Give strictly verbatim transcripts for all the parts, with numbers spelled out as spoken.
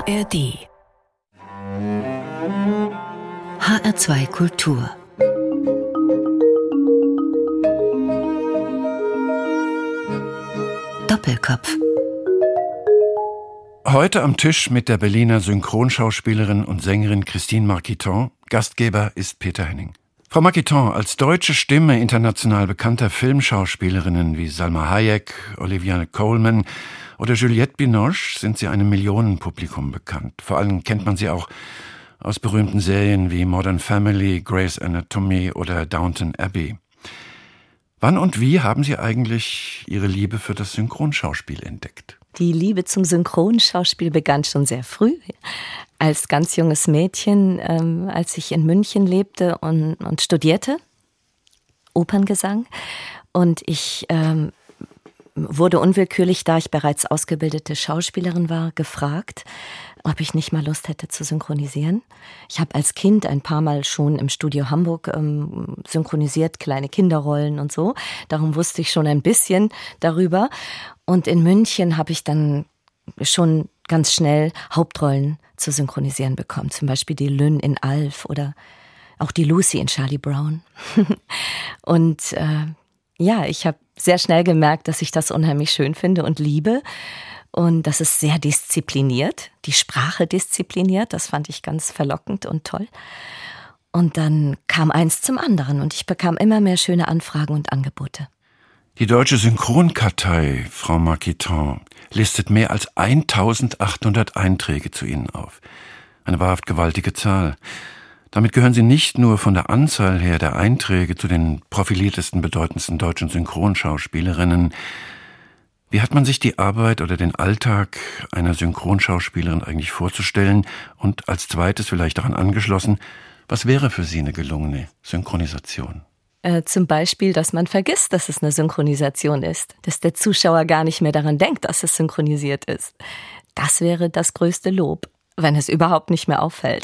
R D H R zwei Kultur Doppelkopf. Heute am Tisch mit der Berliner Synchronschauspielerin und Sängerin Christine Marquiton. Gastgeber ist Peter Henning. Frau Marquiton, als deutsche Stimme international bekannter Filmschauspielerinnen wie Salma Hayek, Olivia Colman oder Juliette Binoche sind Sie einem Millionenpublikum bekannt. Vor allem kennt man Sie auch aus berühmten Serien wie Modern Family, Grey's Anatomy oder Downton Abbey. Wann und wie haben Sie eigentlich Ihre Liebe für das Synchronschauspiel entdeckt? Die Liebe zum Synchronschauspiel begann schon sehr früh. Als ganz junges Mädchen, ähm, als ich in München lebte und, und studierte, Operngesang. Und ich ähm, wurde unwillkürlich, da ich bereits ausgebildete Schauspielerin war, gefragt, ob ich nicht mal Lust hätte zu synchronisieren. Ich habe als Kind ein paar Mal schon im Studio Hamburg ähm, synchronisiert, kleine Kinderrollen und so. Darum wusste ich schon ein bisschen darüber. Und in München habe ich dann schon ganz schnell Hauptrollen zu synchronisieren bekommen. Zum Beispiel die Lynn in Alf oder auch die Lucy in Charlie Brown. Und äh, ja, ich habe sehr schnell gemerkt, dass ich das unheimlich schön finde und liebe. Und das ist sehr diszipliniert, die Sprache diszipliniert, das fand ich ganz verlockend und toll. Und dann kam eins zum anderen und ich bekam immer mehr schöne Anfragen und Angebote. Die Deutsche Synchronkartei, Frau Marquiton, listet mehr als eintausendachthundert Einträge zu Ihnen auf. Eine wahrhaft gewaltige Zahl. Damit gehören Sie nicht nur von der Anzahl her der Einträge zu den profiliertesten, bedeutendsten deutschen Synchronschauspielerinnen. Wie hat man sich die Arbeit oder den Alltag einer Synchronschauspielerin eigentlich vorzustellen? Und als zweites vielleicht daran angeschlossen, was wäre für Sie eine gelungene Synchronisation? Äh, zum Beispiel, dass man vergisst, dass es eine Synchronisation ist. Dass der Zuschauer gar nicht mehr daran denkt, dass es synchronisiert ist. Das wäre das größte Lob, wenn es überhaupt nicht mehr auffällt.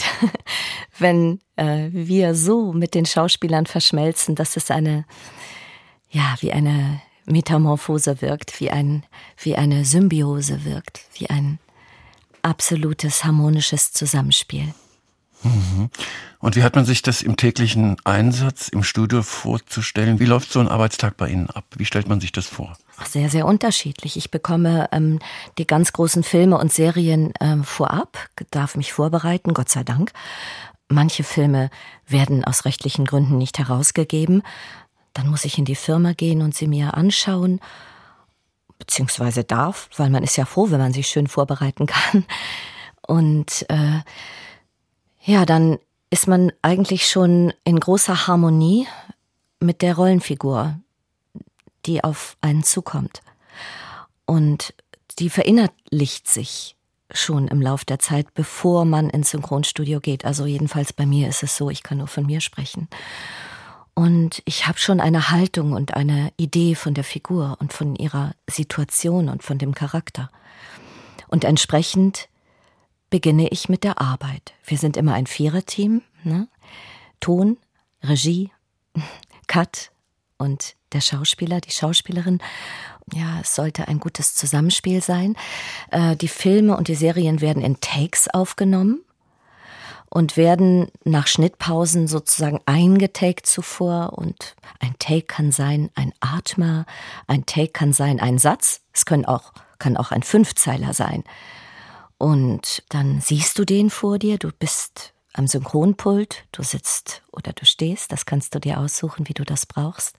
Wenn äh, wir so mit den Schauspielern verschmelzen, dass es eine, ja, wie eine Metamorphose wirkt, wie ein, wie eine Symbiose wirkt, wie ein absolutes harmonisches Zusammenspiel. Mhm. Und wie hat man sich das im täglichen Einsatz im Studio vorzustellen? Wie läuft so ein Arbeitstag bei Ihnen ab? Wie stellt man sich das vor? Sehr, sehr unterschiedlich. Ich bekomme ähm, die ganz großen Filme und Serien ähm, vorab, darf mich vorbereiten, Gott sei Dank. Manche Filme werden aus rechtlichen Gründen nicht herausgegeben. Dann muss ich in die Firma gehen und sie mir anschauen, beziehungsweise darf, weil man ist ja froh, wenn man sich schön vorbereiten kann. Und äh, ja, dann ist man eigentlich schon in großer Harmonie mit der Rollenfigur, die auf einen zukommt. Und die verinnerlicht sich schon im Lauf der Zeit, bevor man ins Synchronstudio geht. Also jedenfalls bei mir ist es so, ich kann nur von mir sprechen. Und ich habe schon eine Haltung und eine Idee von der Figur und von ihrer Situation und von dem Charakter. Und entsprechend beginne ich mit der Arbeit. Wir sind immer ein Viererteam, ne? Ton, Regie, Cut und der Schauspieler, die Schauspielerin. Ja, es sollte ein gutes Zusammenspiel sein. Äh, die Filme und die Serien werden in Takes aufgenommen und werden nach Schnittpausen sozusagen eingetaked zuvor. Und ein Take kann sein ein Atmer, ein Take kann sein ein Satz. Es können auch, kann auch ein Fünfzeiler sein. Und dann siehst du den vor dir, du bist am Synchronpult, du sitzt oder du stehst, das kannst du dir aussuchen, wie du das brauchst.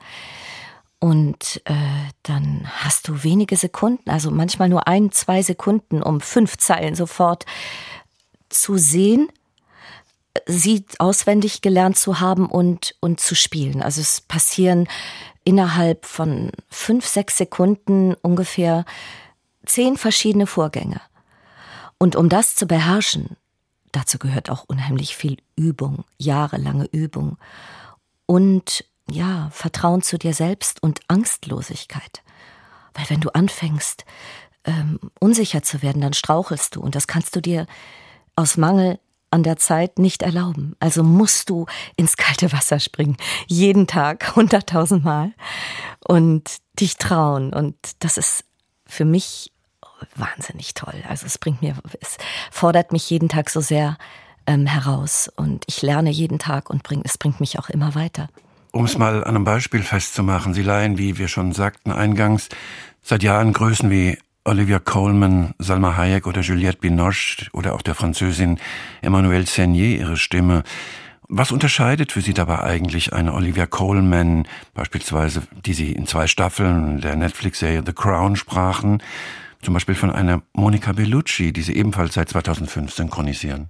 Und äh, dann hast du wenige Sekunden, also manchmal nur ein, zwei Sekunden, um fünf Zeilen sofort zu sehen, sie auswendig gelernt zu haben und, und zu spielen. Also es passieren innerhalb von fünf, sechs Sekunden ungefähr zehn verschiedene Vorgänge. Und um das zu beherrschen, dazu gehört auch unheimlich viel Übung, jahrelange Übung und ja, Vertrauen zu dir selbst und Angstlosigkeit. Weil wenn du anfängst, ähm, unsicher zu werden, dann strauchelst du und das kannst du dir aus Mangel an der Zeit nicht erlauben. Also musst du ins kalte Wasser springen, jeden Tag, hunderttausend Mal und dich trauen. Und das ist für mich wahnsinnig toll. Also es bringt mir, es fordert mich jeden Tag so sehr ähm, heraus und ich lerne jeden Tag und bring, es bringt mich auch immer weiter. Um es mal an einem Beispiel festzumachen, Sie leihen, wie wir schon sagten eingangs, seit Jahren Größen wie Olivia Colman, Salma Hayek oder Juliette Binoche oder auch der Französin Emmanuelle Seigner ihre Stimme. Was unterscheidet für Sie dabei eigentlich eine Olivia Colman, beispielsweise, die Sie in zwei Staffeln der Netflix-Serie The Crown sprachen, zum Beispiel von einer Monica Bellucci, die Sie ebenfalls seit zweitausendfünf synchronisieren?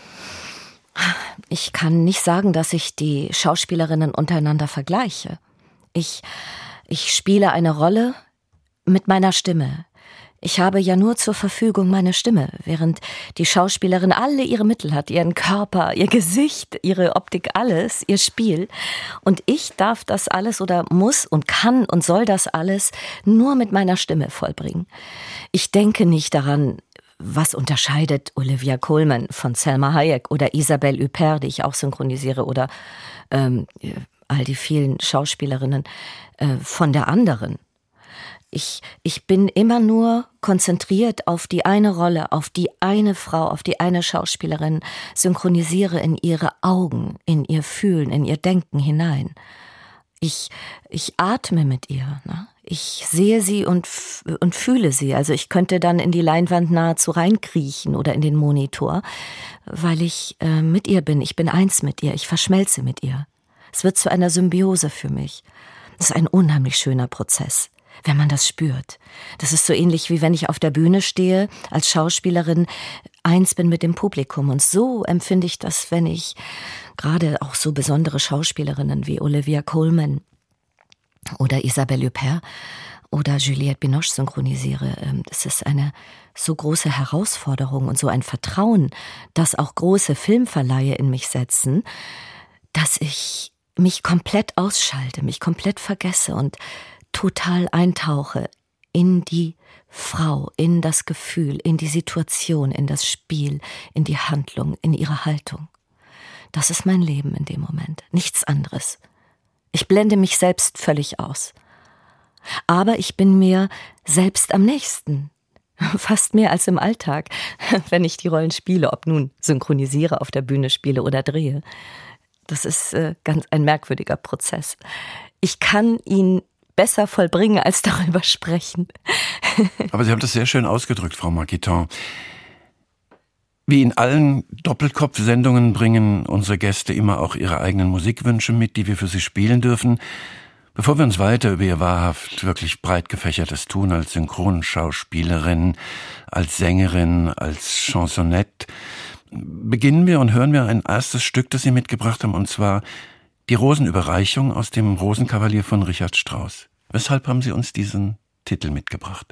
Ich kann nicht sagen, dass ich die Schauspielerinnen untereinander vergleiche. Ich, ich spiele eine Rolle mit meiner Stimme. Ich habe ja nur zur Verfügung meine Stimme, während die Schauspielerin alle ihre Mittel hat, ihren Körper, ihr Gesicht, ihre Optik, alles, ihr Spiel. Und ich darf das alles oder muss und kann und soll das alles nur mit meiner Stimme vollbringen. Ich denke nicht daran, was unterscheidet Olivia Colman von Salma Hayek oder Isabelle Huppert, die ich auch synchronisiere, oder ähm, all die vielen Schauspielerinnen äh, von der anderen. Ich, ich bin immer nur konzentriert auf die eine Rolle, auf die eine Frau, auf die eine Schauspielerin, synchronisiere in ihre Augen, in ihr Fühlen, in ihr Denken hinein. Ich, ich atme mit ihr, ne? Ich sehe sie und, und fühle sie. Also ich könnte dann in die Leinwand nahezu reinkriechen oder in den Monitor, weil ich äh, mit ihr bin. Ich bin eins mit ihr, ich verschmelze mit ihr. Es wird zu einer Symbiose für mich. Das ist ein unheimlich schöner Prozess, wenn man das spürt. Das ist so ähnlich, wie wenn ich auf der Bühne stehe, als Schauspielerin eins bin mit dem Publikum. Und so empfinde ich das, wenn ich gerade auch so besondere Schauspielerinnen wie Olivia Colman oder Isabelle Huppert oder Juliette Binoche synchronisiere. Das ist eine so große Herausforderung und so ein Vertrauen, dass auch große Filmverleihe in mich setzen, dass ich mich komplett ausschalte, mich komplett vergesse und total eintauche in die Frau, in das Gefühl, in die Situation, in das Spiel, in die Handlung, in ihre Haltung. Das ist mein Leben in dem Moment, nichts anderes. Ich blende mich selbst völlig aus. Aber ich bin mir selbst am nächsten, fast mehr als im Alltag, wenn ich die Rollen spiele, ob nun synchronisiere, auf der Bühne spiele oder drehe. Das ist äh, ganz ein merkwürdiger Prozess. Ich kann ihn besser vollbringen, als darüber sprechen. Aber Sie haben das sehr schön ausgedrückt, Frau Marquiton. Wie in allen Doppelkopf-Sendungen bringen unsere Gäste immer auch ihre eigenen Musikwünsche mit, die wir für sie spielen dürfen. Bevor wir uns weiter über ihr wahrhaft wirklich breit gefächertes Tun als Synchronschauspielerin, als Sängerin, als Chansonette, beginnen wir und hören wir ein erstes Stück, das Sie mitgebracht haben, und zwar die Rosenüberreichung aus dem Rosenkavalier von Richard Strauss. Weshalb haben Sie uns diesen Titel mitgebracht?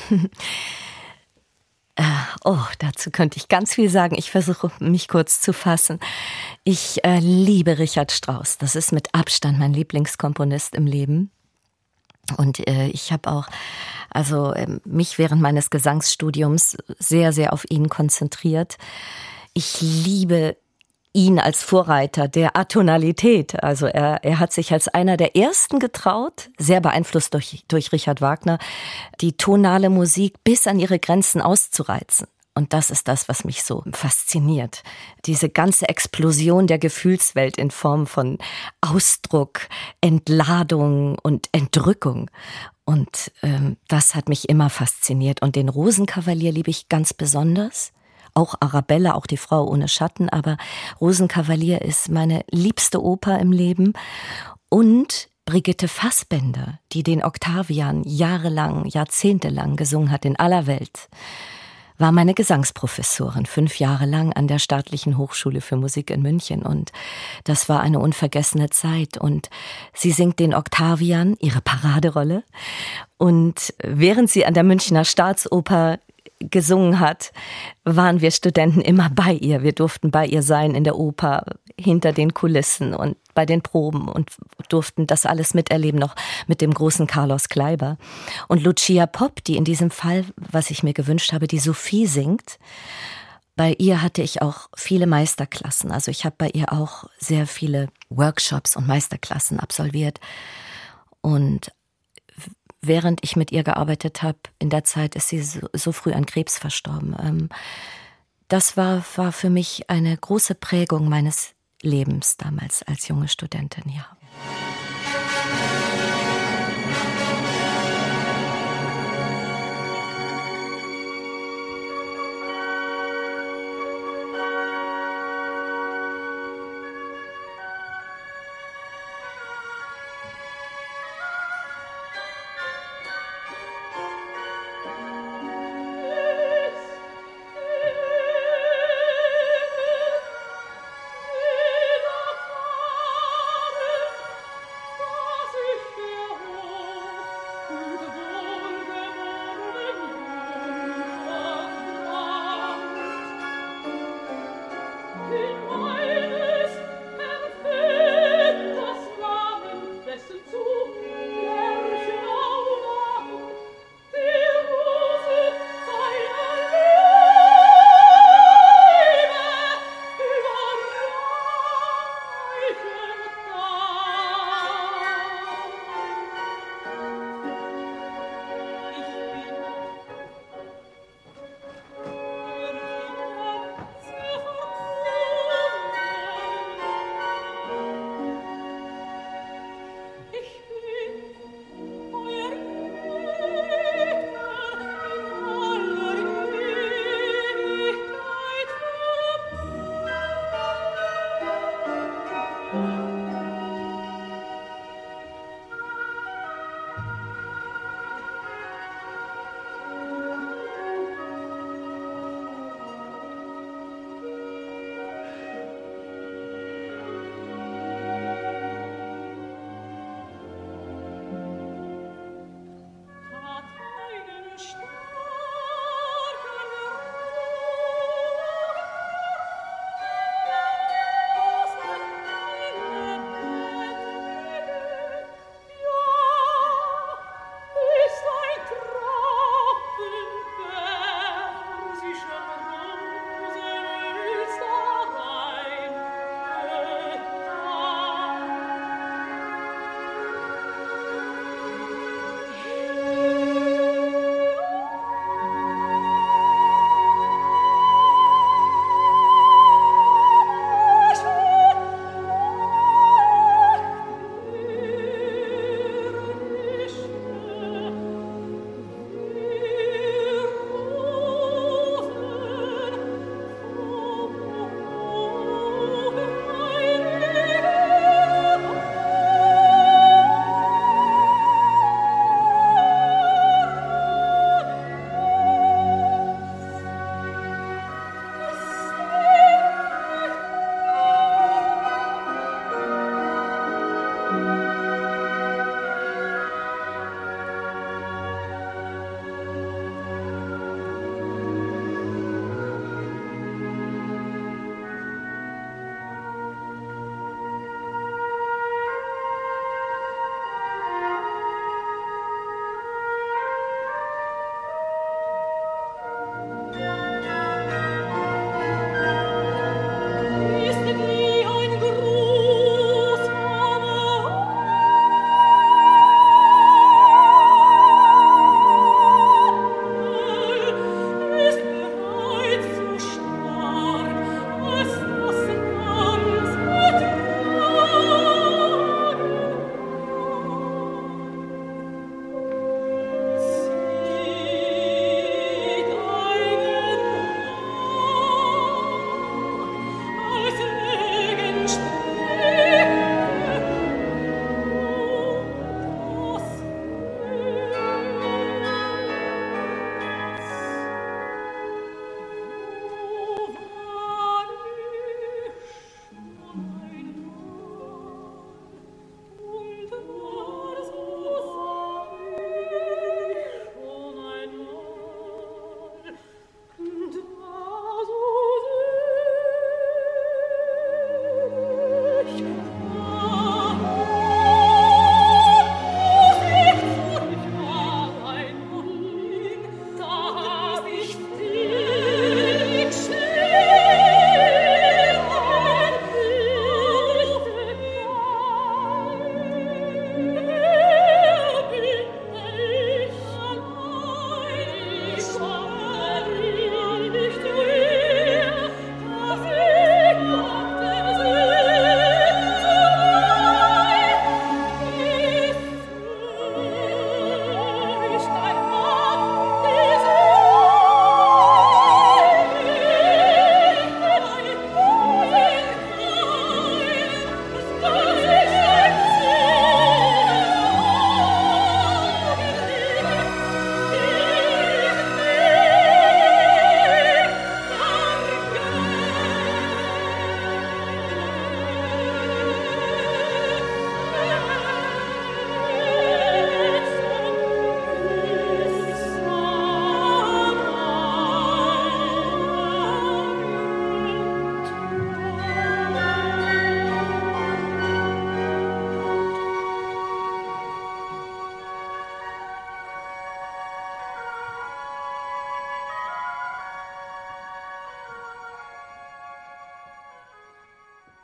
Oh, dazu könnte ich ganz viel sagen. Ich versuche, mich kurz zu fassen. Ich äh, liebe Richard Strauss. Das ist mit Abstand mein Lieblingskomponist im Leben. Und äh, ich habe auch also äh, mich während meines Gesangsstudiums sehr, sehr auf ihn konzentriert. Ich liebe ihn als Vorreiter der Atonalität. Also er, er hat sich als einer der ersten getraut, sehr beeinflusst durch, durch Richard Wagner, die tonale Musik bis an ihre Grenzen auszureizen. Und das ist das, was mich so fasziniert. Diese ganze Explosion der Gefühlswelt in Form von Ausdruck, Entladung und Entrückung. Und ähm, das hat mich immer fasziniert. Und den Rosenkavalier liebe ich ganz besonders. Auch Arabella, auch die Frau ohne Schatten, aber Rosenkavalier ist meine liebste Oper im Leben. Und Brigitte Fassbender, die den Octavian jahrelang, jahrzehntelang gesungen hat in aller Welt, war meine Gesangsprofessorin, fünf Jahre lang an der Staatlichen Hochschule für Musik in München. Und das war eine unvergessene Zeit. Und sie singt den Octavian, ihre Paraderolle. Und während sie an der Münchner Staatsoper gesungen hat, waren wir Studenten immer bei ihr. Wir durften bei ihr sein in der Oper, hinter den Kulissen und bei den Proben und durften das alles miterleben, noch mit dem großen Carlos Kleiber. Und Lucia Popp, die in diesem Fall, was ich mir gewünscht habe, die Sophie singt, bei ihr hatte ich auch viele Meisterklassen. Also ich habe bei ihr auch sehr viele Workshops und Meisterklassen absolviert. Und während ich mit ihr gearbeitet habe, in der Zeit ist sie so, so früh an Krebs verstorben. Ähm, das war, war für mich eine große Prägung meines Lebens damals als junge Studentin, ja.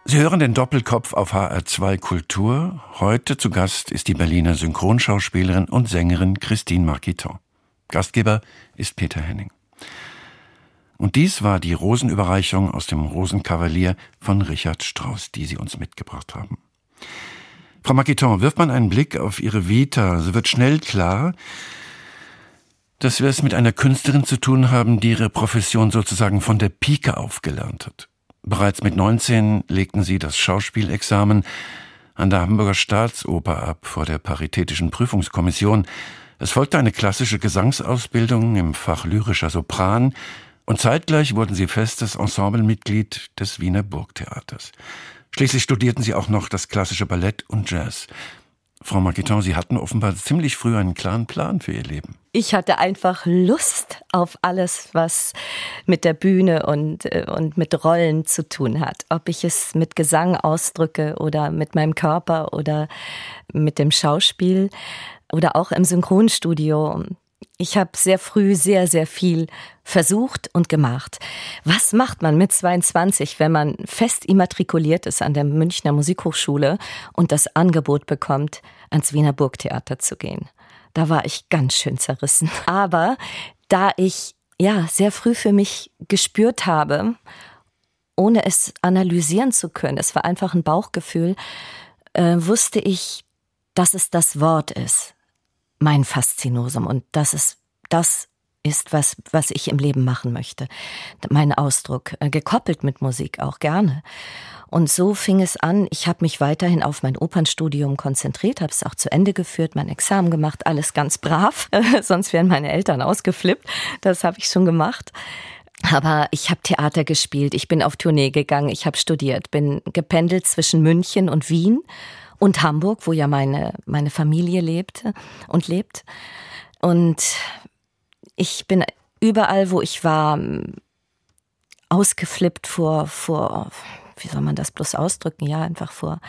Sie hören den Doppelkopf auf H R zwei Kultur. Heute zu Gast ist die Berliner Synchronschauspielerin und Sängerin Christine Marquiton. Gastgeber ist Peter Henning. Und dies war die Rosenüberreichung aus dem Rosenkavalier von Richard Strauss, die Sie uns mitgebracht haben. Frau Marquiton, wirft man einen Blick auf Ihre Vita, so wird schnell klar, dass wir es mit einer Künstlerin zu tun haben, die ihre Profession sozusagen von der Pike auf gelernt hat. Bereits mit neunzehn legten Sie das Schauspielexamen an der Hamburger Staatsoper ab vor der Paritätischen Prüfungskommission. Es folgte eine klassische Gesangsausbildung im Fach lyrischer Sopran und zeitgleich wurden Sie festes Ensemblemitglied des Wiener Burgtheaters. Schließlich studierten Sie auch noch das klassische Ballett und Jazz. Frau Marquiton, Sie hatten offenbar ziemlich früh einen klaren Plan für Ihr Leben. Ich hatte einfach Lust auf alles, was mit der Bühne und, und mit Rollen zu tun hat. Ob ich es mit Gesang ausdrücke oder mit meinem Körper oder mit dem Schauspiel oder auch im Synchronstudio. Ich habe sehr früh sehr, sehr viel versucht und gemacht. Was macht man mit zweiundzwanzig, wenn man fest immatrikuliert ist an der Münchner Musikhochschule und das Angebot bekommt, ans Wiener Burgtheater zu gehen? Da war ich ganz schön zerrissen. Aber da ich ja sehr früh für mich gespürt habe, ohne es analysieren zu können, es war einfach ein Bauchgefühl, äh, wusste ich, dass es das Wort ist. Mein Faszinosum, und das ist das ist, was, was ich im Leben machen möchte. Mein Ausdruck, gekoppelt mit Musik auch gerne. Und so fing es an, ich habe mich weiterhin auf mein Opernstudium konzentriert, habe es auch zu Ende geführt, mein Examen gemacht, alles ganz brav, sonst wären meine Eltern ausgeflippt, das habe ich schon gemacht. Aber ich habe Theater gespielt, ich bin auf Tournee gegangen, ich habe studiert, bin gependelt zwischen München und Wien und Hamburg, wo ja meine, meine Familie lebte und lebt. Und ich bin überall, wo ich war, ausgeflippt vor, vor, wie soll man das bloß ausdrücken? Ja, einfach vor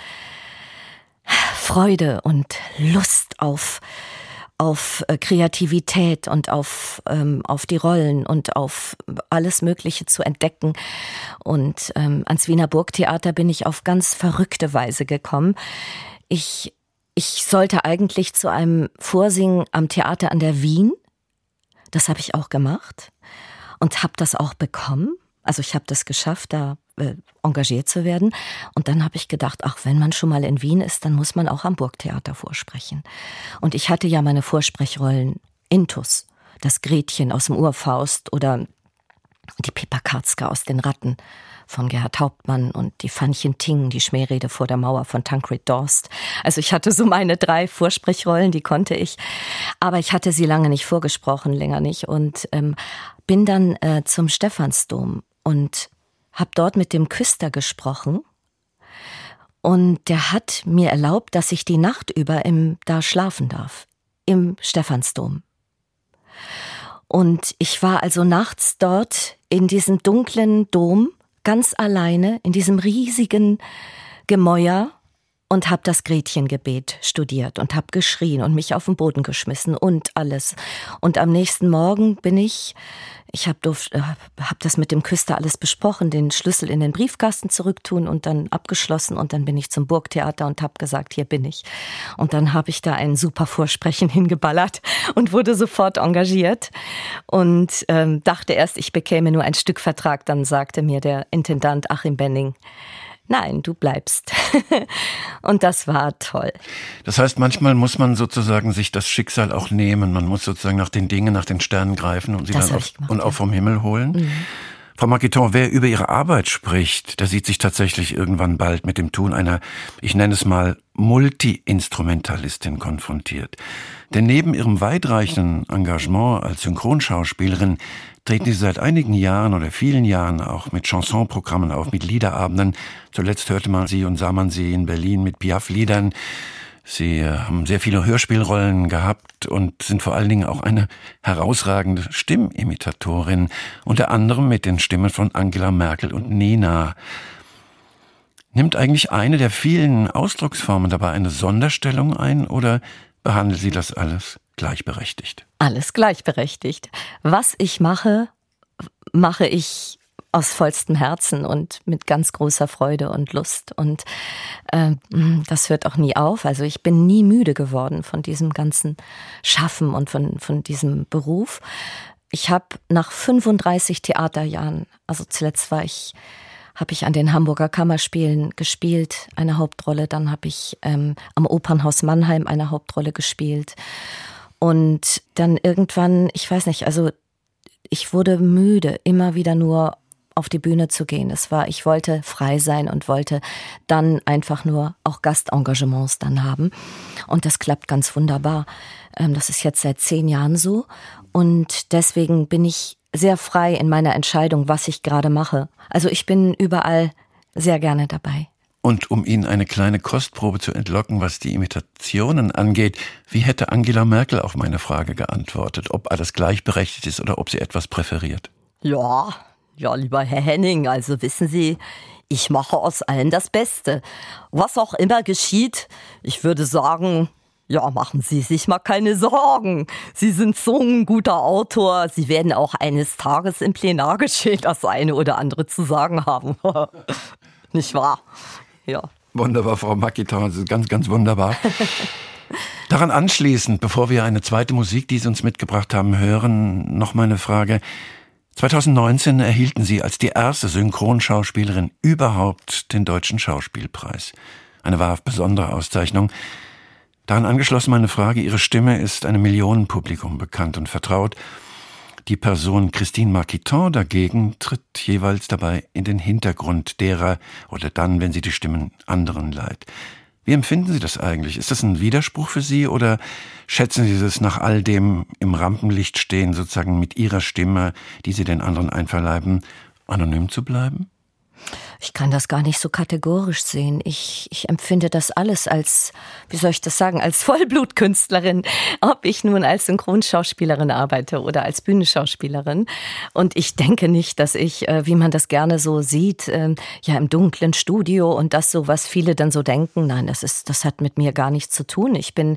Freude und Lust auf, auf Kreativität und auf, ähm, auf die Rollen und auf alles Mögliche zu entdecken. Und ähm, ans Wiener Burgtheater bin ich auf ganz verrückte Weise gekommen. Ich, ich sollte eigentlich zu einem Vorsingen am Theater an der Wien. Das habe ich auch gemacht und habe das auch bekommen. Also ich habe das geschafft, da äh, engagiert zu werden. Und dann habe ich gedacht, ach, wenn man schon mal in Wien ist, dann muss man auch am Burgtheater vorsprechen. Und ich hatte ja meine Vorsprechrollen Intus, das Gretchen aus dem Urfaust oder die Pippa Karzka aus den Ratten von Gerhard Hauptmann und die Fannchen Ting, die Schmährede vor der Mauer von Tancred Dorst. Also ich hatte so meine drei Vorsprechrollen, die konnte ich. Aber ich hatte sie lange nicht vorgesprochen, länger nicht. Und ähm, bin dann äh, zum Stephansdom und habe dort mit dem Küster gesprochen. Und der hat mir erlaubt, dass ich die Nacht über im, da schlafen darf, im Stephansdom. Und ich war also nachts dort in diesem dunklen Dom, ganz alleine in diesem riesigen Gemäuer und habe das Gretchengebet studiert und habe geschrien und mich auf den Boden geschmissen und alles. Und am nächsten Morgen bin ich, ich habe hab das mit dem Küster alles besprochen, den Schlüssel in den Briefkasten zurücktun und dann abgeschlossen und dann bin ich zum Burgtheater und habe gesagt, hier bin ich. Und dann habe ich da ein super Vorsprechen hingeballert und wurde sofort engagiert und ähm, dachte erst, ich bekäme nur ein Stückvertrag. Dann sagte mir der Intendant Achim Benning, nein, du bleibst. Und das war toll. Das heißt, manchmal muss man sozusagen sich das Schicksal auch nehmen. Man muss sozusagen nach den Dingen, nach den Sternen greifen und sie das dann auf, gemacht, und auch vom Himmel holen. Mhm. Frau Marquiton, wer über Ihre Arbeit spricht, der sieht sich tatsächlich irgendwann bald mit dem Tun einer, ich nenne es mal, Multi-Instrumentalistin konfrontiert. Denn neben ihrem weitreichenden Engagement als Synchronschauspielerin treten Sie seit einigen Jahren oder vielen Jahren auch mit Chansonprogrammen auf, mit Liederabenden. Zuletzt hörte man sie und sah man sie in Berlin mit Piaf-Liedern. Sie haben sehr viele Hörspielrollen gehabt und sind vor allen Dingen auch eine herausragende Stimmimitatorin, unter anderem mit den Stimmen von Angela Merkel und Nena. Nimmt eigentlich eine der vielen Ausdrucksformen dabei eine Sonderstellung ein oder behandelt Sie das alles gleichberechtigt? Alles gleichberechtigt. Was ich mache, mache ich aus vollstem Herzen und mit ganz großer Freude und Lust. Und äh, das hört auch nie auf. Also ich bin nie müde geworden von diesem ganzen Schaffen und von, von diesem Beruf. Ich habe nach fünfunddreißig Theaterjahren, also zuletzt war ich, habe ich an den Hamburger Kammerspielen gespielt, eine Hauptrolle. Dann habe ich ähm, am Opernhaus Mannheim eine Hauptrolle gespielt. Und dann irgendwann, ich weiß nicht, also ich wurde müde, immer wieder nur auf die Bühne zu gehen. Es war, ich wollte frei sein und wollte dann einfach nur auch Gastengagements dann haben. Und das klappt ganz wunderbar. Das ist jetzt seit zehn Jahren so. Und deswegen bin ich sehr frei in meiner Entscheidung, was ich gerade mache. Also ich bin überall sehr gerne dabei. Und um Ihnen eine kleine Kostprobe zu entlocken, was die Imitationen angeht, wie hätte Angela Merkel auf meine Frage geantwortet, ob alles gleichberechtigt ist oder ob sie etwas präferiert? Ja, ja, lieber Herr Henning, also wissen Sie, ich mache aus allen das Beste. Was auch immer geschieht, ich würde sagen, ja, machen Sie sich mal keine Sorgen. Sie sind so ein guter Autor, Sie werden auch eines Tages im Plenargeschehen das eine oder andere zu sagen haben. Nicht wahr? Ja. Wunderbar, Frau Marquiton, das ist ganz, ganz wunderbar. Daran anschließend, bevor wir eine zweite Musik, die Sie uns mitgebracht haben, hören, noch mal eine Frage. zweitausendneunzehn erhielten Sie als die erste Synchronschauspielerin überhaupt den Deutschen Schauspielpreis. Eine wahrhaft besondere Auszeichnung. Daran angeschlossen meine Frage, Ihre Stimme ist einem Millionenpublikum bekannt und vertraut. Die Person Christine Marquiton dagegen tritt jeweils dabei in den Hintergrund derer oder dann, wenn sie die Stimmen anderen leiht. Wie empfinden Sie das eigentlich? Ist das ein Widerspruch für Sie oder schätzen Sie es nach all dem im Rampenlicht stehen, sozusagen mit Ihrer Stimme, die Sie den anderen einverleiben, anonym zu bleiben? Ich kann das gar nicht so kategorisch sehen. Ich, ich empfinde das alles als, wie soll ich das sagen, als Vollblutkünstlerin, ob ich nun als Synchronschauspielerin arbeite oder als Bühnenschauspielerin. Und ich denke nicht, dass ich, wie man das gerne so sieht, ja im dunklen Studio und das so, was viele dann so denken, nein, das ist, das hat mit mir gar nichts zu tun. Ich bin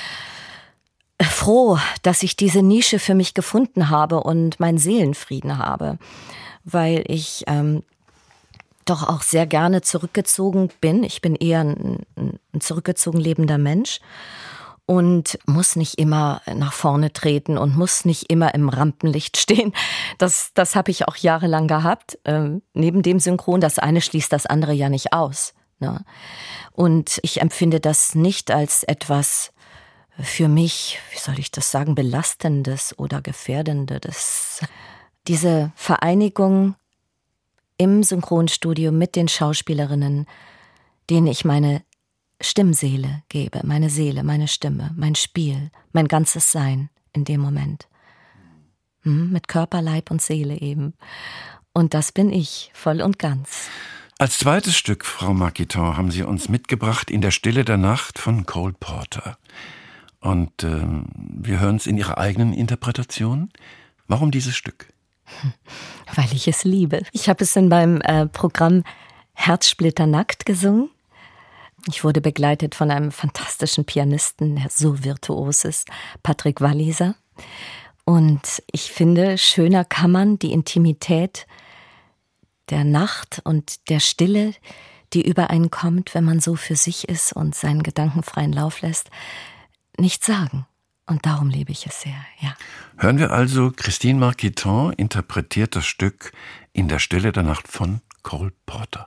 froh, dass ich diese Nische für mich gefunden habe und meinen Seelenfrieden habe, weil ich ähm, doch auch sehr gerne zurückgezogen bin. Ich bin eher ein, ein zurückgezogen lebender Mensch und muss nicht immer nach vorne treten und muss nicht immer im Rampenlicht stehen. Das, das habe ich auch jahrelang gehabt. Ähm, neben dem Synchron, das eine schließt das andere ja nicht aus. Ne? Und ich empfinde das nicht als etwas für mich, wie soll ich das sagen, Belastendes oder Gefährdendes. Diese Vereinigung im Synchronstudio mit den Schauspielerinnen, denen ich meine Stimmseele gebe, meine Seele, meine Stimme, mein Spiel, mein ganzes Sein in dem Moment. Hm, mit Körper, Leib und Seele eben. Und das bin ich, voll und ganz. Als zweites Stück, Frau Marquiton, haben Sie uns mitgebracht In der Stille der Nacht von Cole Porter. Und ähm, wir hören es in Ihrer eigenen Interpretation. Warum dieses Stück? Weil ich es liebe. Ich habe es in meinem äh, Programm Herzsplitternackt gesungen. Ich wurde begleitet von einem fantastischen Pianisten, der so virtuos ist, Patrick Walliser. Und ich finde, schöner kann man die Intimität der Nacht und der Stille, die über einen kommt, wenn man so für sich ist und seinen Gedanken freien Lauf lässt, nicht sagen. Und darum liebe ich es sehr, ja. Hören wir also, Christine Marquiton interpretiert das Stück In der Stille der Nacht von Cole Porter.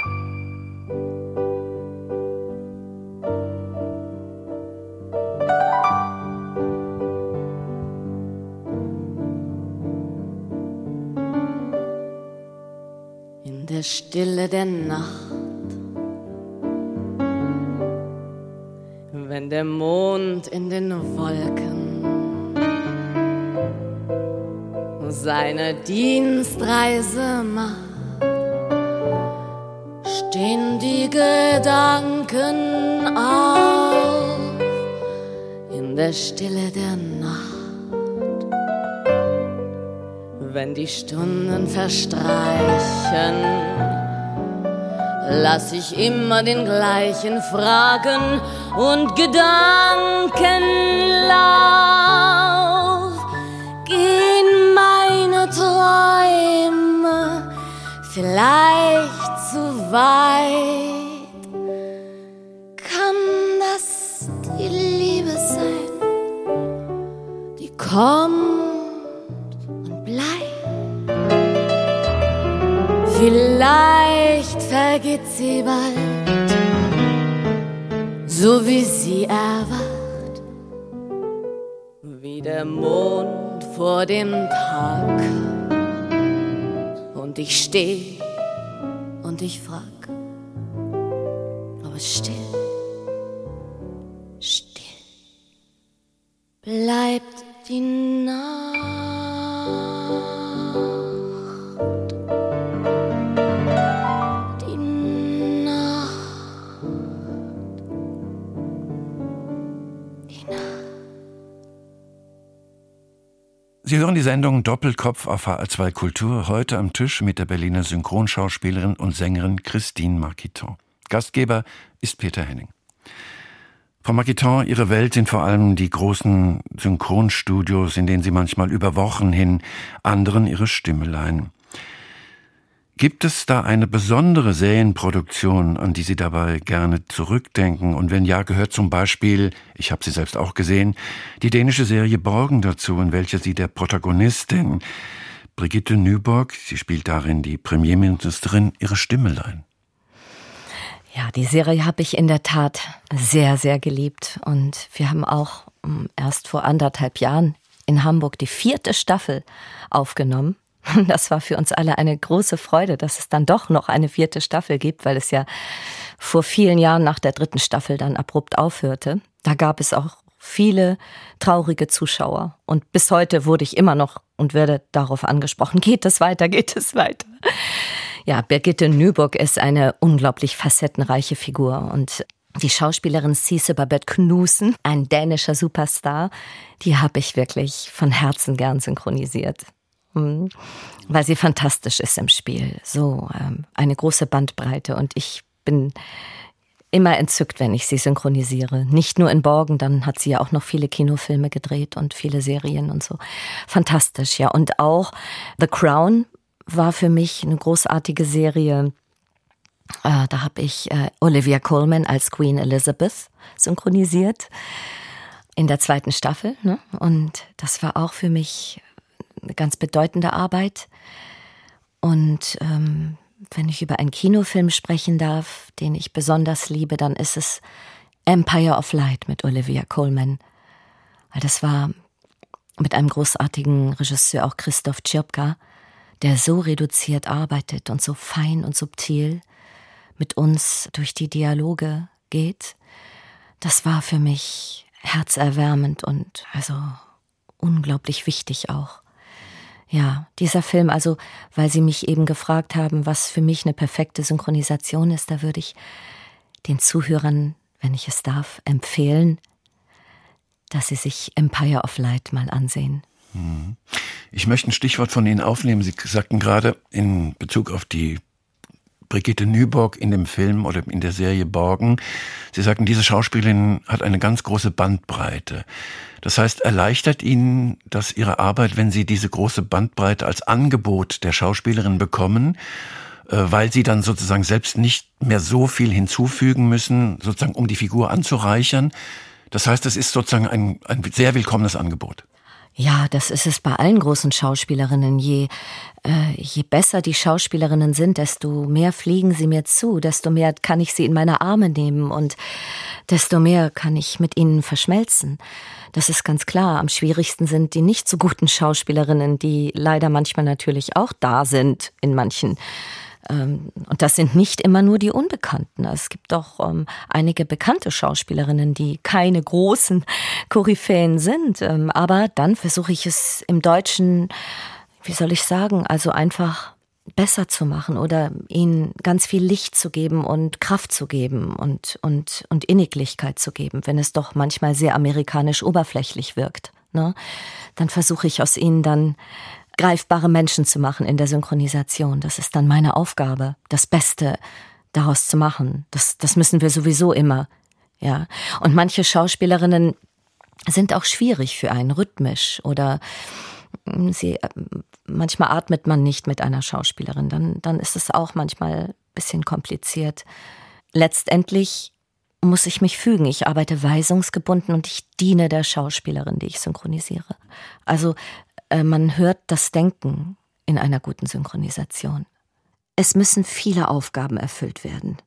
In der Stille der Nacht, wenn der Mond in den Wolken seine Dienstreise macht, stehen die Gedanken auf in der Stille der Nacht. Wenn die Stunden verstreichen, lass ich immer den gleichen Fragen und Gedankenlauf. Gehen meine Träume Vielleicht vergeht sie bald, so wie sie erwacht, wie der Mond vor dem Tag. Und ich steh und ich frag, aber still, still bleibt die Nacht. Die Nacht. Die Nacht. Sie hören die Sendung Doppelkopf auf H R zwei Kultur, heute am Tisch mit der Berliner Synchronschauspielerin und Sängerin Christine Marquiton. Gastgeber ist Peter Henning. Frau Marquiton, Ihre Welt sind vor allem die großen Synchronstudios, in denen Sie manchmal über Wochen hin anderen ihre Stimme leihen. Gibt es da eine besondere Serienproduktion, an die Sie dabei gerne zurückdenken? Und wenn ja, gehört zum Beispiel, ich habe sie selbst auch gesehen, die dänische Serie Borgen dazu, in welcher Sie der Protagonistin Birgitte Nyborg, sie spielt darin die Premierministerin, ihre Stimme leihen? Ja, die Serie habe ich in der Tat sehr, sehr geliebt. Und wir haben auch erst vor anderthalb Jahren in Hamburg die vierte Staffel aufgenommen. Das war für uns alle eine große Freude, dass es dann doch noch eine vierte Staffel gibt, weil es ja vor vielen Jahren nach der dritten Staffel dann abrupt aufhörte. Da gab es auch viele traurige Zuschauer. Und bis heute wurde ich immer noch und werde darauf angesprochen, geht es weiter, geht es weiter. Ja, Birgitte Nyborg ist eine unglaublich facettenreiche Figur und die Schauspielerin Cisse Babette Knudsen, ein dänischer Superstar, die habe ich wirklich von Herzen gern synchronisiert, hm. weil sie fantastisch ist im Spiel, so ähm, eine große Bandbreite und ich bin immer entzückt, wenn ich sie synchronisiere. Nicht nur in Borgen, dann hat sie ja auch noch viele Kinofilme gedreht und viele Serien und so. Fantastisch, ja. Und auch The Crown war für mich eine großartige Serie. Äh, da habe ich äh, Olivia Colman als Queen Elizabeth synchronisiert in der zweiten Staffel. Ne? Und das war auch für mich eine ganz bedeutende Arbeit. Und ähm, wenn ich über einen Kinofilm sprechen darf, den ich besonders liebe, dann ist es Empire of Light mit Olivia Colman. Weil das war mit einem großartigen Regisseur, auch Christoph Tschirpka, der so reduziert arbeitet und so fein und subtil mit uns durch die Dialoge geht. Das war für mich herzerwärmend und also unglaublich wichtig auch. Ja, dieser Film, also weil Sie mich eben gefragt haben, was für mich eine perfekte Synchronisation ist, da würde ich den Zuhörern, wenn ich es darf, empfehlen, dass sie sich Empire of Light mal ansehen. Ich möchte ein Stichwort von Ihnen aufnehmen. Sie sagten gerade in Bezug auf die Birgitte Nyborg in dem Film oder in der Serie Borgen, Sie sagten, diese Schauspielerin hat eine ganz große Bandbreite. Das heißt, erleichtert Ihnen das Ihre Arbeit, wenn Sie diese große Bandbreite als Angebot der Schauspielerin bekommen, weil Sie dann sozusagen selbst nicht mehr so viel hinzufügen müssen, sozusagen um die Figur anzureichern? Das heißt, es ist sozusagen ein, ein sehr willkommenes Angebot. Ja, das ist es bei allen großen Schauspielerinnen. Je, äh, je besser die Schauspielerinnen sind, desto mehr fliegen sie mir zu, desto mehr kann ich sie in meine Arme nehmen und desto mehr kann ich mit ihnen verschmelzen. Das ist ganz klar. Am schwierigsten sind die nicht so guten Schauspielerinnen, die leider manchmal natürlich auch da sind in manchen. Und das sind nicht immer nur die Unbekannten. Es gibt auch ähm, einige bekannte Schauspielerinnen, die keine großen Koryphäen sind. Ähm, aber dann versuche ich es im Deutschen, wie soll ich sagen, also einfach besser zu machen oder ihnen ganz viel Licht zu geben und Kraft zu geben und, und, und Inniglichkeit zu geben, wenn es doch manchmal sehr amerikanisch oberflächlich wirkt. Ne? Dann versuche ich aus ihnen dann greifbare Menschen zu machen in der Synchronisation. Das ist dann meine Aufgabe, das Beste daraus zu machen. Das, das müssen wir sowieso immer. Ja. Und manche Schauspielerinnen sind auch schwierig für einen, rhythmisch oder sie, manchmal atmet man nicht mit einer Schauspielerin. Dann, dann ist es auch manchmal ein bisschen kompliziert. Letztendlich muss ich mich fügen. Ich arbeite weisungsgebunden und ich diene der Schauspielerin, die ich synchronisiere. Also man hört das Denken in einer guten Synchronisation. Es müssen viele Aufgaben erfüllt werden.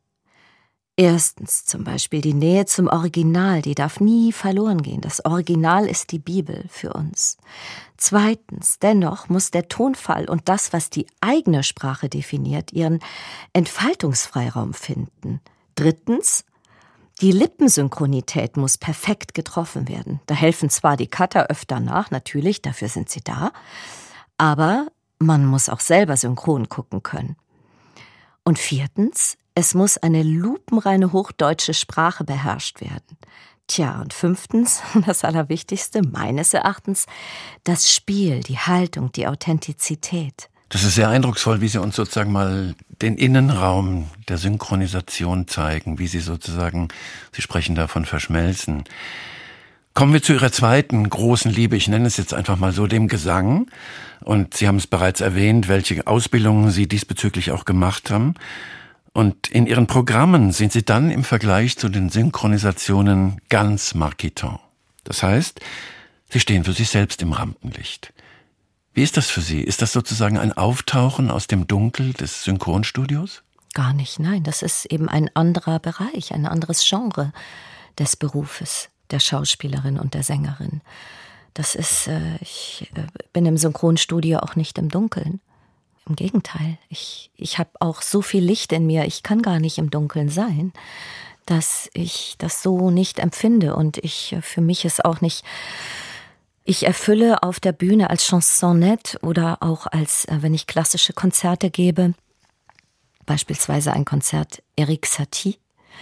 Erstens zum Beispiel die Nähe zum Original, die darf nie verloren gehen. Das Original ist die Bibel für uns. Zweitens, dennoch muss der Tonfall und das, was die eigene Sprache definiert, ihren Entfaltungsfreiraum finden. Drittens, die Lippensynchronität muss perfekt getroffen werden. Da helfen zwar die Cutter öfter nach, natürlich, dafür sind sie da, aber man muss auch selber synchron gucken können. Und viertens, es muss eine lupenreine hochdeutsche Sprache beherrscht werden. Tja, und fünftens, das Allerwichtigste, meines Erachtens, das Spiel, die Haltung, die Authentizität. Das ist sehr eindrucksvoll, wie Sie uns sozusagen mal den Innenraum der Synchronisation zeigen, wie Sie sozusagen, Sie sprechen davon verschmelzen. Kommen wir zu Ihrer zweiten großen Liebe, ich nenne es jetzt einfach mal so, dem Gesang. Und Sie haben es bereits erwähnt, welche Ausbildungen Sie diesbezüglich auch gemacht haben. Und in Ihren Programmen sind Sie dann im Vergleich zu den Synchronisationen ganz marquant. Das heißt, Sie stehen für sich selbst im Rampenlicht. Wie ist das für Sie? Ist das sozusagen ein Auftauchen aus dem Dunkel des Synchronstudios? Gar nicht, nein. Das ist eben ein anderer Bereich, ein anderes Genre des Berufes, der Schauspielerin und der Sängerin. Das ist, äh, ich äh, bin im Synchronstudio auch nicht im Dunkeln. Im Gegenteil, ich, ich habe auch so viel Licht in mir, ich kann gar nicht im Dunkeln sein, dass ich das so nicht empfinde. Und ich, für mich ist auch nicht, ich erfülle auf der Bühne als Chansonnette oder auch als, wenn ich klassische Konzerte gebe, beispielsweise ein Konzert Erik Satie,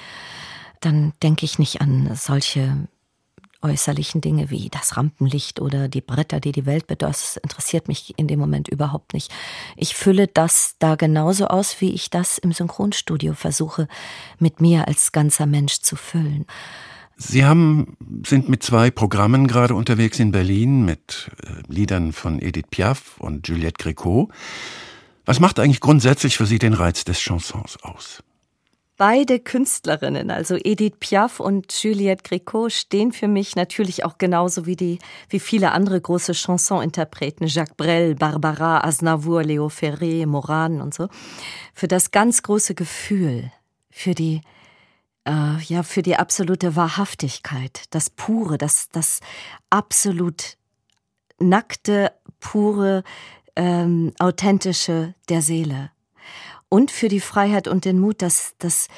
dann denke ich nicht an solche äußerlichen Dinge wie das Rampenlicht oder die Bretter, die die Welt bedeutet. Das interessiert mich in dem Moment überhaupt nicht. Ich fülle das da genauso aus, wie ich das im Synchronstudio versuche, mit mir als ganzer Mensch zu füllen. Sie haben, sind mit zwei Programmen gerade unterwegs in Berlin, mit äh, Liedern von Edith Piaf und Juliette Gréco. Was macht eigentlich grundsätzlich für Sie den Reiz des Chansons aus? Beide Künstlerinnen, also Edith Piaf und Juliette Gréco, stehen für mich natürlich auch genauso wie die wie viele andere große Chanson-Interpreten, Jacques Brel, Barbara, Aznavour, Léo Ferré, Moran und so, für das ganz große Gefühl, für die äh, ja für die absolute Wahrhaftigkeit, das Pure, das das absolut nackte, pure, ähm, authentische der Seele. Und für die Freiheit und den Mut, das, das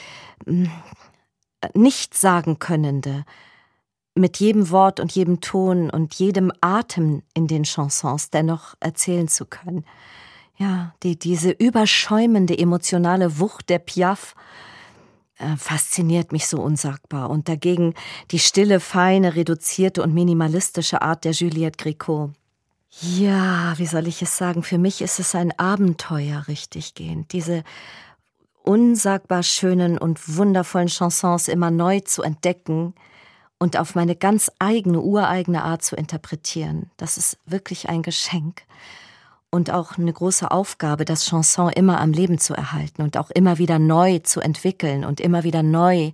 Nicht-Sagen-Könnende mit jedem Wort und jedem Ton und jedem Atem in den Chansons dennoch erzählen zu können. Ja, die, diese überschäumende emotionale Wucht der Piaf äh, fasziniert mich so unsagbar. Und dagegen die stille, feine, reduzierte und minimalistische Art der Juliette Gréco. Ja, wie soll ich es sagen? Für mich ist es ein Abenteuer, richtig gehend. Diese unsagbar schönen und wundervollen Chansons immer neu zu entdecken und auf meine ganz eigene, ureigene Art zu interpretieren. Das ist wirklich ein Geschenk. Und auch eine große Aufgabe, das Chanson immer am Leben zu erhalten und auch immer wieder neu zu entwickeln und immer wieder neu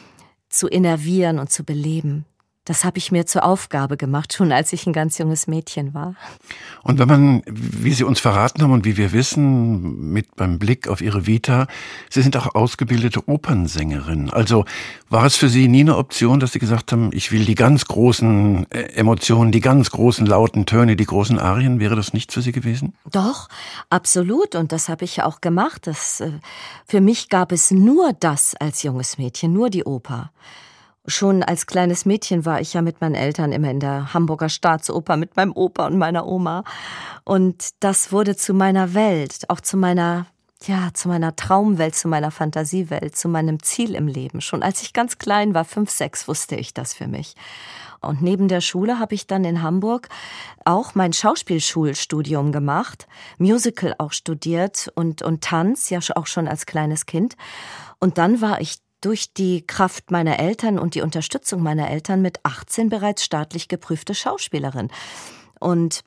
zu innervieren und zu beleben. Das habe ich mir zur Aufgabe gemacht, schon als ich ein ganz junges Mädchen war. Und wenn man, wie Sie uns verraten haben und wie wir wissen, mit beim Blick auf Ihre Vita, Sie sind auch ausgebildete Opernsängerin. Also war es für Sie nie eine Option, dass Sie gesagt haben, ich will die ganz großen Emotionen, die ganz großen lauten Töne, die großen Arien? Wäre das nichts für Sie gewesen? Doch, absolut. Und das habe ich auch gemacht. Das, für mich gab es nur das als junges Mädchen, nur die Oper. Schon als kleines Mädchen war ich ja mit meinen Eltern immer in der Hamburger Staatsoper mit meinem Opa und meiner Oma. Und das wurde zu meiner Welt, auch zu meiner, ja, zu meiner Traumwelt, zu meiner Fantasiewelt, zu meinem Ziel im Leben. Schon als ich ganz klein war, fünf, sechs, wusste ich das für mich. Und neben der Schule habe ich dann in Hamburg auch mein Schauspielschulstudium gemacht, Musical auch studiert und, und Tanz, ja auch schon als kleines Kind. Und dann war ich durch die Kraft meiner Eltern und die Unterstützung meiner Eltern mit achtzehn bereits staatlich geprüfte Schauspielerin. Und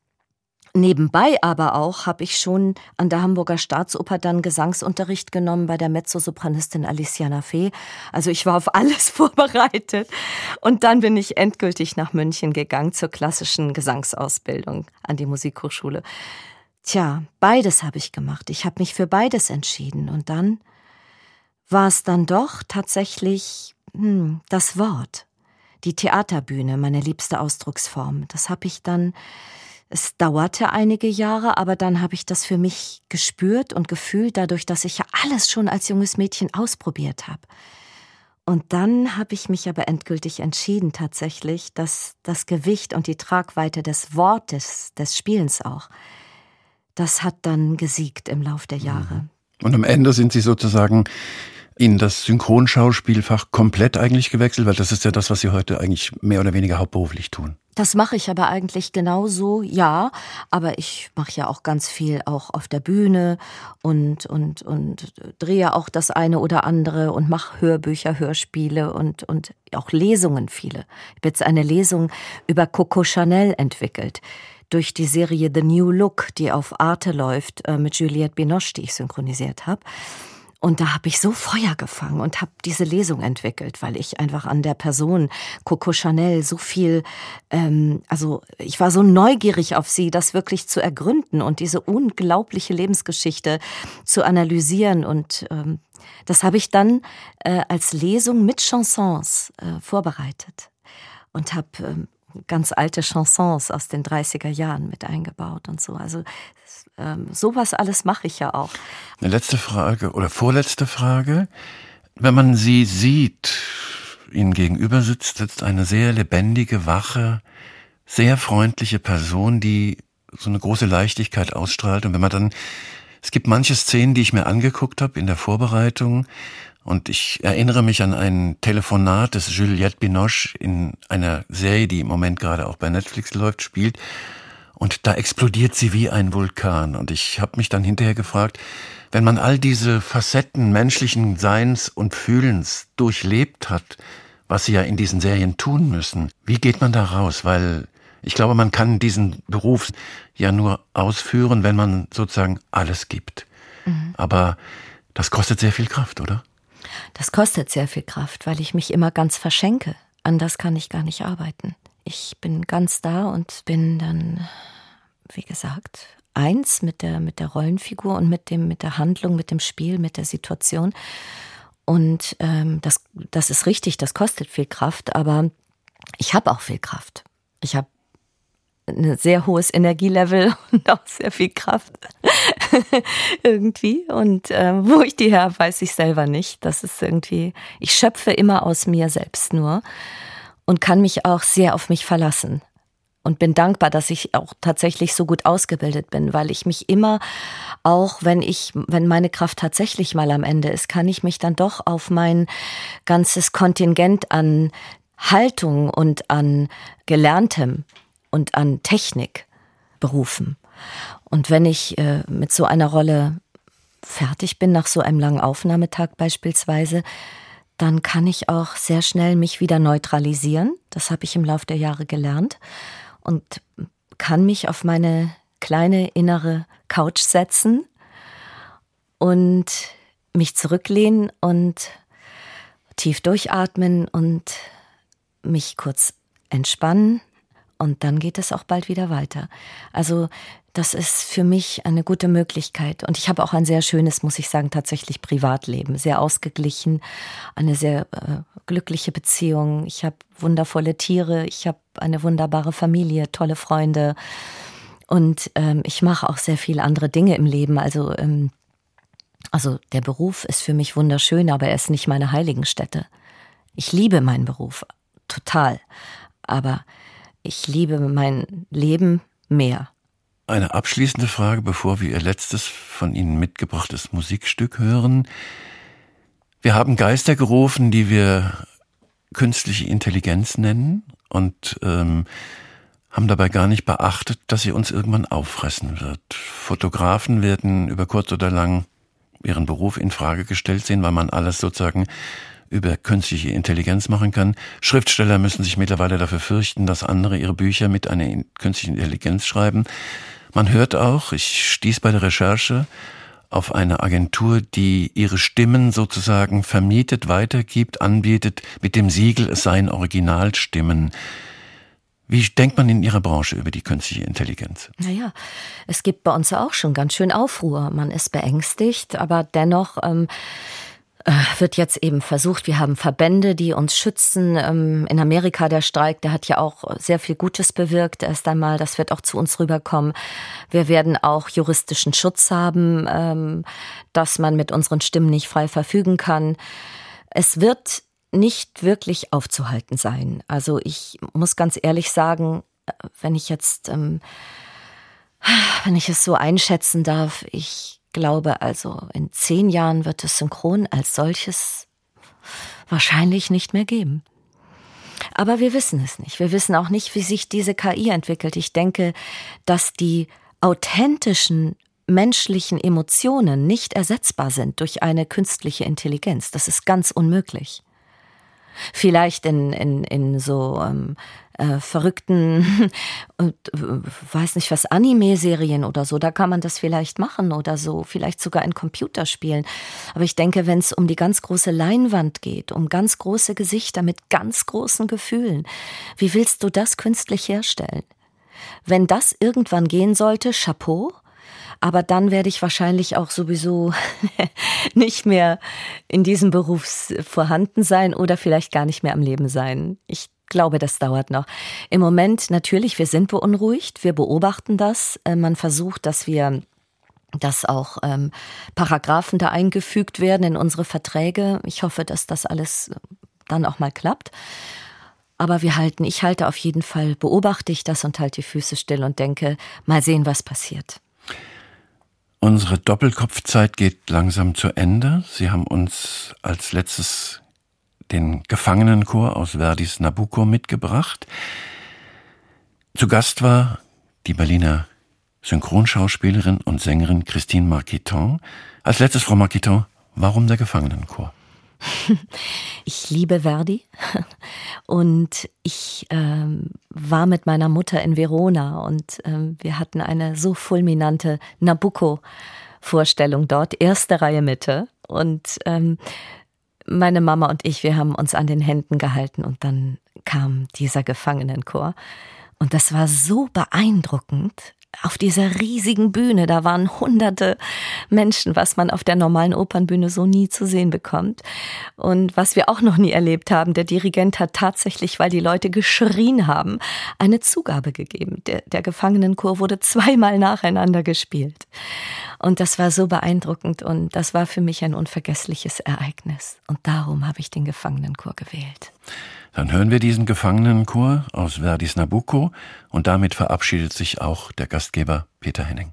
nebenbei aber auch habe ich schon an der Hamburger Staatsoper dann Gesangsunterricht genommen bei der Mezzosopranistin Alicia Nafé. Also ich war auf alles vorbereitet. Und dann bin ich endgültig nach München gegangen zur klassischen Gesangsausbildung an die Musikhochschule. Tja, beides habe ich gemacht. Ich habe mich für beides entschieden. Und dann war es dann doch tatsächlich hm, das Wort. Die Theaterbühne, meine liebste Ausdrucksform. Das habe ich dann, es dauerte einige Jahre, aber dann habe ich das für mich gespürt und gefühlt, dadurch, dass ich ja alles schon als junges Mädchen ausprobiert habe. Und dann habe ich mich aber endgültig entschieden tatsächlich, dass das Gewicht und die Tragweite des Wortes, des Spielens auch, das hat dann gesiegt im Lauf der Jahre. Und am Ende sind Sie sozusagen in das Synchronschauspielfach komplett eigentlich gewechselt, weil das ist ja das, was Sie heute eigentlich mehr oder weniger hauptberuflich tun. Das mache ich aber eigentlich genauso, ja, aber ich mache ja auch ganz viel auch auf der Bühne und, und, und drehe auch das eine oder andere und mache Hörbücher, Hörspiele und, und auch Lesungen viele. Ich habe jetzt eine Lesung über Coco Chanel entwickelt, durch die Serie The New Look, die auf Arte läuft, mit Juliette Binoche, die ich synchronisiert habe. Und da habe ich so Feuer gefangen und habe diese Lesung entwickelt, weil ich einfach an der Person Coco Chanel so viel, ähm, also ich war so neugierig auf sie, das wirklich zu ergründen und diese unglaubliche Lebensgeschichte zu analysieren. Und ähm, das habe ich dann äh, als Lesung mit Chansons äh, vorbereitet und habe ähm, ganz alte Chansons aus den dreißiger Jahren mit eingebaut und so. Also ähm, sowas alles mache ich ja auch. Eine letzte Frage oder vorletzte Frage. Wenn man Sie sieht, Ihnen gegenüber sitzt, sitzt eine sehr lebendige, wache, sehr freundliche Person, die so eine große Leichtigkeit ausstrahlt. Und wenn man dann, es gibt manche Szenen, die ich mir angeguckt habe in der Vorbereitung, und ich erinnere mich an ein Telefonat, das Juliette Binoche in einer Serie, die im Moment gerade auch bei Netflix läuft, spielt. Und da explodiert sie wie ein Vulkan. Und ich habe mich dann hinterher gefragt, wenn man all diese Facetten menschlichen Seins und Fühlens durchlebt hat, was sie ja in diesen Serien tun müssen, wie geht man da raus? Weil ich glaube, man kann diesen Beruf ja nur ausführen, wenn man sozusagen alles gibt. Mhm. Aber das kostet sehr viel Kraft, oder? Das kostet sehr viel Kraft, weil ich mich immer ganz verschenke. Anders kann ich gar nicht arbeiten. Ich bin ganz da und bin dann, wie gesagt, eins mit der, mit der Rollenfigur und mit dem, mit der Handlung, mit dem Spiel, mit der Situation. Und ähm, das, das ist richtig, das kostet viel Kraft, aber ich habe auch viel Kraft. Ich habe ein sehr hohes Energielevel und auch sehr viel Kraft irgendwie. Und äh, wo ich die her, weiß ich selber nicht. Das ist irgendwie, ich schöpfe immer aus mir selbst nur und kann mich auch sehr auf mich verlassen. Und bin dankbar, dass ich auch tatsächlich so gut ausgebildet bin, weil ich mich immer, auch wenn ich, wenn meine Kraft tatsächlich mal am Ende ist, kann ich mich dann doch auf mein ganzes Kontingent an Haltung und an Gelerntem und an Technik berufen. Und wenn ich äh, mit so einer Rolle fertig bin, nach so einem langen Aufnahmetag beispielsweise, dann kann ich auch sehr schnell mich wieder neutralisieren. Das habe ich im Laufe der Jahre gelernt und kann mich auf meine kleine innere Couch setzen und mich zurücklehnen und tief durchatmen und mich kurz entspannen. Und dann geht es auch bald wieder weiter. Also das ist für mich eine gute Möglichkeit. Und ich habe auch ein sehr schönes, muss ich sagen, tatsächlich Privatleben. Sehr ausgeglichen, eine sehr äh, glückliche Beziehung. Ich habe wundervolle Tiere, ich habe eine wunderbare Familie, tolle Freunde. Und ähm, ich mache auch sehr viele andere Dinge im Leben. Also, ähm, also der Beruf ist für mich wunderschön, aber er ist nicht meine Heiligenstätte. Ich liebe meinen Beruf, total. Aber ich liebe mein Leben mehr. Eine abschließende Frage, bevor wir Ihr letztes von Ihnen mitgebrachtes Musikstück hören. Wir haben Geister gerufen, die wir künstliche Intelligenz nennen und ähm, haben dabei gar nicht beachtet, dass sie uns irgendwann auffressen wird. Fotografen werden über kurz oder lang ihren Beruf in Frage gestellt sehen, weil man alles sozusagen über künstliche Intelligenz machen kann. Schriftsteller müssen sich mittlerweile dafür fürchten, dass andere ihre Bücher mit einer künstlichen Intelligenz schreiben. Man hört auch, ich stieß bei der Recherche auf eine Agentur, die ihre Stimmen sozusagen vermietet, weitergibt, anbietet, mit dem Siegel, es seien Originalstimmen. Wie denkt man in Ihrer Branche über die künstliche Intelligenz? Naja, es gibt bei uns auch schon ganz schön Aufruhr. Man ist beängstigt, aber dennoch ähm, äh, wird jetzt eben versucht, wir haben Verbände, die uns schützen. Ähm, in Amerika der Streik, der hat ja auch sehr viel Gutes bewirkt erst einmal. Das wird auch zu uns rüberkommen. Wir werden auch juristischen Schutz haben, ähm, dass man mit unseren Stimmen nicht frei verfügen kann. Es wird nicht wirklich aufzuhalten sein. Also ich muss ganz ehrlich sagen, wenn ich jetzt, ähm, wenn ich es so einschätzen darf, ich glaube also in zehn Jahren wird es Synchron als solches wahrscheinlich nicht mehr geben. Aber wir wissen es nicht. Wir wissen auch nicht, wie sich diese K I entwickelt. Ich denke, dass die authentischen menschlichen Emotionen nicht ersetzbar sind durch eine künstliche Intelligenz. Das ist ganz unmöglich. Vielleicht in, in, in so ähm, äh, verrückten, äh, weiß nicht was, Anime-Serien oder so, da kann man das vielleicht machen oder so, vielleicht sogar in Computerspielen. Aber ich denke, wenn es um die ganz große Leinwand geht, um ganz große Gesichter mit ganz großen Gefühlen, wie willst du das künstlich herstellen? Wenn das irgendwann gehen sollte, Chapeau. Aber dann werde ich wahrscheinlich auch sowieso nicht mehr in diesem Beruf vorhanden sein oder vielleicht gar nicht mehr am Leben sein. Ich glaube, das dauert noch. Im Moment natürlich, wir sind beunruhigt, wir beobachten das. Man versucht, dass wir, dass auch ähm, Paragraphen da eingefügt werden in unsere Verträge. Ich hoffe, dass das alles dann auch mal klappt. Aber wir halten, ich halte auf jeden Fall, beobachte ich das und halte die Füße still und denke, mal sehen, was passiert. Unsere Doppelkopfzeit geht langsam zu Ende. Sie haben uns als letztes den Gefangenenchor aus Verdis Nabucco mitgebracht. Zu Gast war die Berliner Synchronschauspielerin und Sängerin Christine Marquiton. Als letztes, Frau Marquiton, warum der Gefangenenchor? Ich liebe Verdi und ich ähm, war mit meiner Mutter in Verona und ähm, wir hatten eine so fulminante Nabucco-Vorstellung dort, erste Reihe Mitte, und ähm, meine Mama und ich, wir haben uns an den Händen gehalten und dann kam dieser Gefangenenchor und das war so beeindruckend. Auf dieser riesigen Bühne, da waren hunderte Menschen, was man auf der normalen Opernbühne so nie zu sehen bekommt. Und was wir auch noch nie erlebt haben, der Dirigent hat tatsächlich, weil die Leute geschrien haben, eine Zugabe gegeben. Der, der Gefangenenchor wurde zweimal nacheinander gespielt. Und das war so beeindruckend und das war für mich ein unvergessliches Ereignis. Und darum habe ich den Gefangenenchor gewählt. Dann hören wir diesen Gefangenenchor aus Verdis Nabucco und damit verabschiedet sich auch der Gastgeber Peter Henning.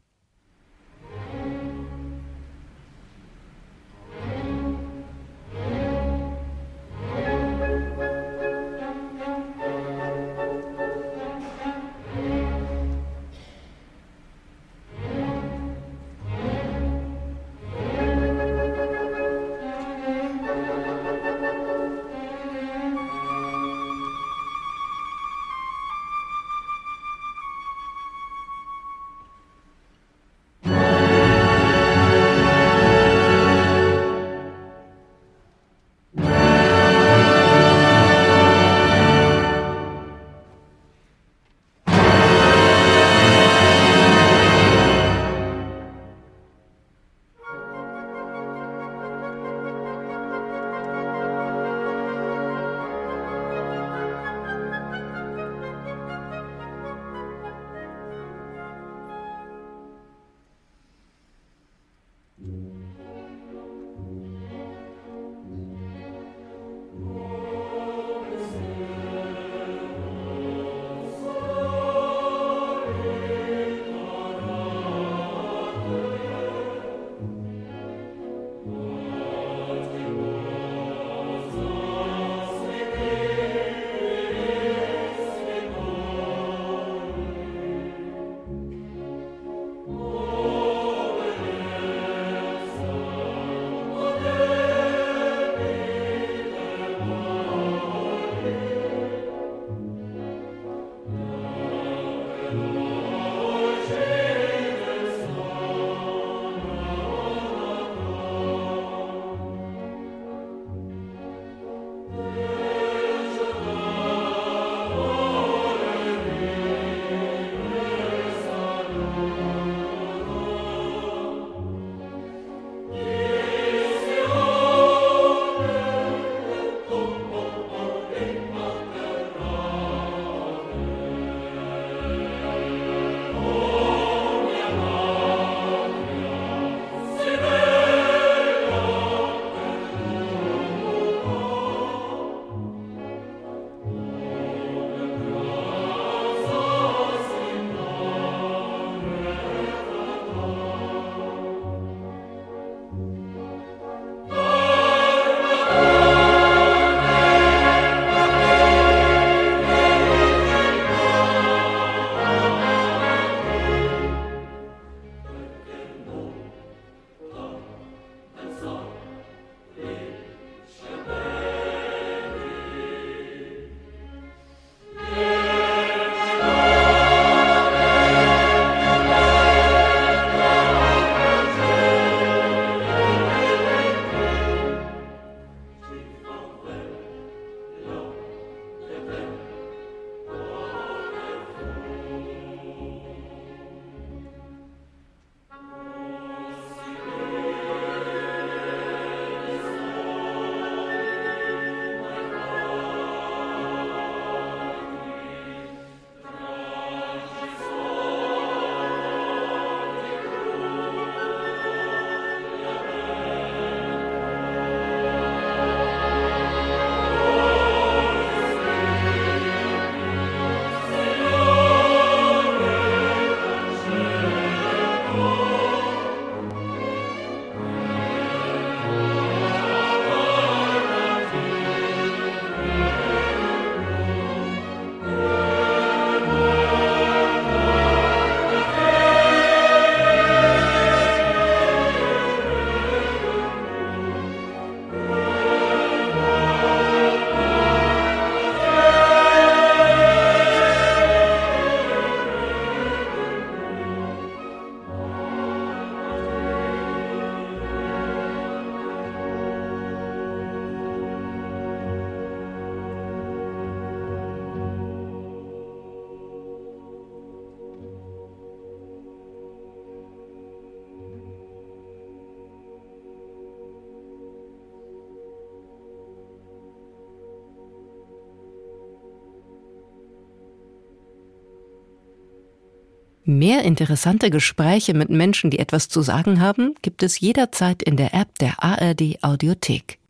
Mehr interessante Gespräche mit Menschen, die etwas zu sagen haben, gibt es jederzeit in der App der A R D Audiothek.